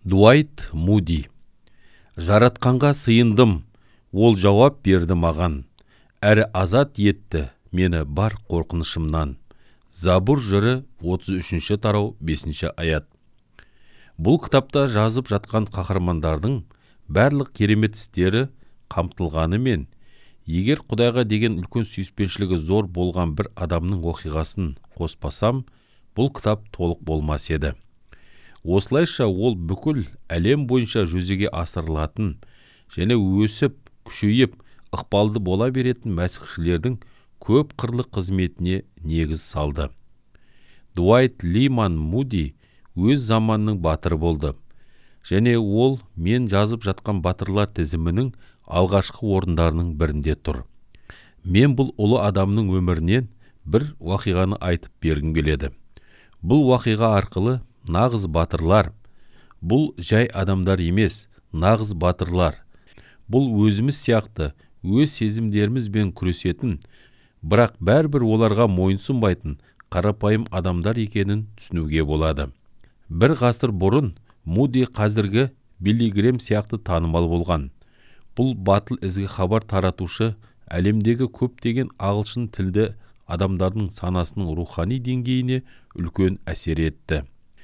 Дуайт Муди. Жаратқанға сыйындым, ол жауап берді маған, әрі азат етті мені бар қорқынышымнан. Забур жыры 33-ші тарау 5-ші аят. Бұл кітапта жазып жатқан қаһармандардың барлық керемет істері қамтылғанымен, егер Құдайға деген үлкен сүйіспеншілігі зор болған бір адамның оқиғасын қоспасам, бұл кітап толық болмас еді. Осылайша ол бүкіл әлем бойынша жүзеге асырылатын және өсіп, күшейіп, ықпалды бола беретін мәсіхшілердің көп қырлы қызметіне негіз салды. Дуайт Лиман Муди өз заманның батыры болды, және ол мен жазып жатқан батырлар тізімінің алғашқы орындарының бірінде тұр. Мен бұл ұлы адамның өмірінен бір уақиғаны айтып бергім келеді. Бұл уақиға арқылы нағыз батырлар, бұл жай адамдар емес, нағыз батырлар, бұл өзіміз сияқты өз сезімдерімізбен күресетін, бірақ бәрібір оларға мойынсұнбайтын қарапайым адамдар екенін түсінуге болады. Бір ғасыр бұрын Муди қазіргі Билли Грэм сияқты танымал болған. Бұл батыл ізгі хабар таратушы әлемдегі көптеген ағылшын тілді адамдардың санасының рухани деңгейіне үлкен әсер етті.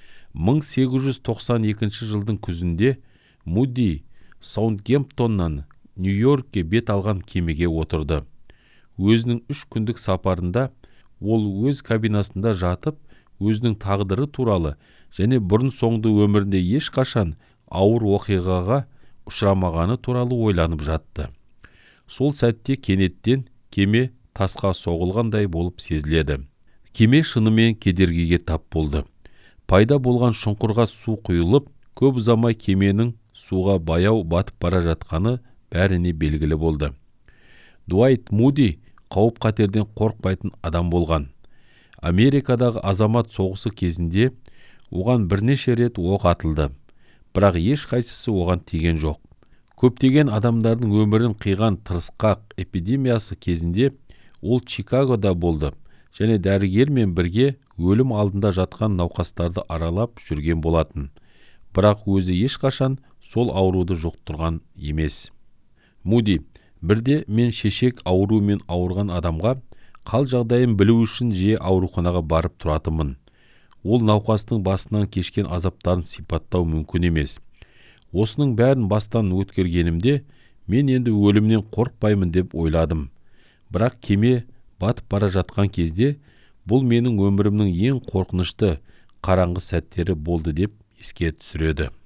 1892 жылдың күзінде Муди Саундгемптоннан Нью-Йоркке бет алған кемеге отырды. Өзінің 3 күндік сапарында ол өз кабинасында жатып, өзінің тағдыры туралы және бұрын соңды өмірінде ешқашан ауыр оқиғаға ұшырамағаны туралы ойланып жатты. Сол сәтте кенеттен кеме тасқа соғылғандай болып сезіледі. Кеме шынымен кедергіге тап болды. Пайда болған шұңқырға су құйылып, көп ұзамай кеменің суға баяу батып бара жатқаны бәріне белгілі болды. Дуайт Муди қауіп-қатерден қорықпайтын адам болған. Америкадағы азамат соғысы кезінде оған бірнеше рет оқ атылды, бірақ ешқайсысы оған тиген жоқ. Көптеген адамдардың өмірін қиған тырысқақ эпидемиясы кезінде ол Чикагода болды және дәрігермен бірге өлім алдында жатқан науқастарды аралап жүрген болатын, бірақ өзі ешқашан сол ауруды жұқтырған емес. Муди, бірде мен шешек ауруымен ауырған адамға қал жағдайын білу үшін жиі ауруханаға барып тұратынмын. Ол науқастың басынан кешкен азаптарын сипаттау мүмкін емес. Осының бәрін бастан өткергенімде, мен енді өлімнен қорықпаймын деп ойладым. Бірақ кеме батып бара жатқан кезде, бұл менің өмірімнің ең қорқынышты, қараңғы сәттері болды деп еске түсіреді.